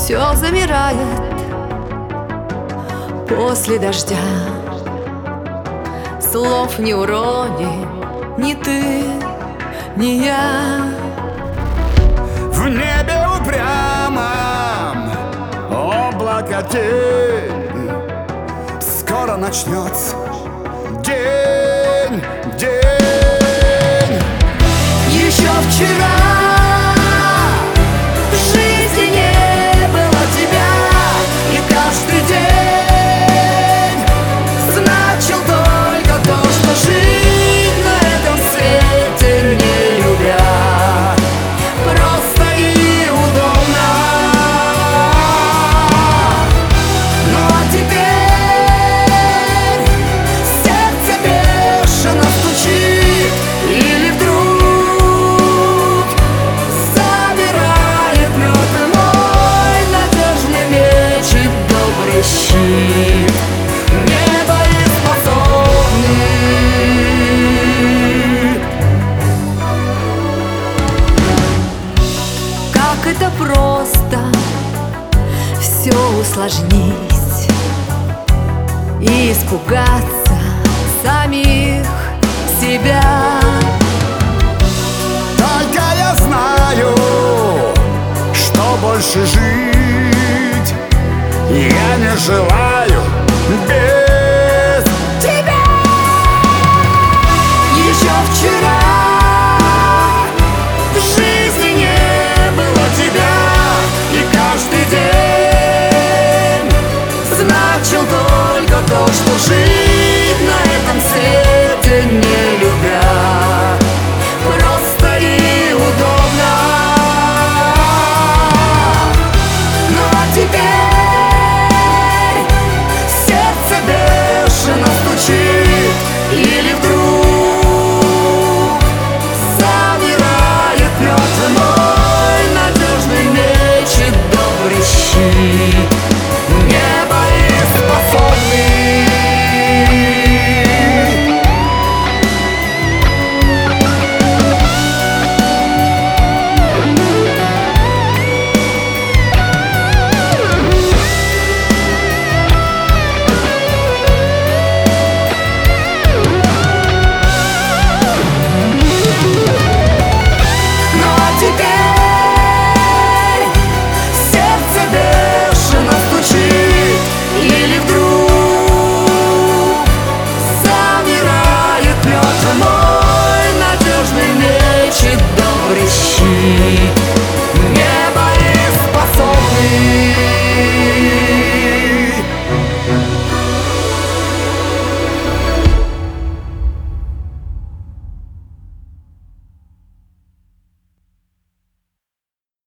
все замирает после дождя. Слов не урони, ни ты, ни я. В небе упрямом облако тень. Скоро начнется день. Еще вчера в жизни не было тебя, и каждый день значил только то, что жить на этом свете не любя просто и удобно. Ну а теперь сердце бешено стучит, или вдруг собирает мертвый мой надежный меч и добрый щит. Небо и способный. Как это просто все усложнить и испугаться самих себя. Только я знаю, что больше жить я не желаю без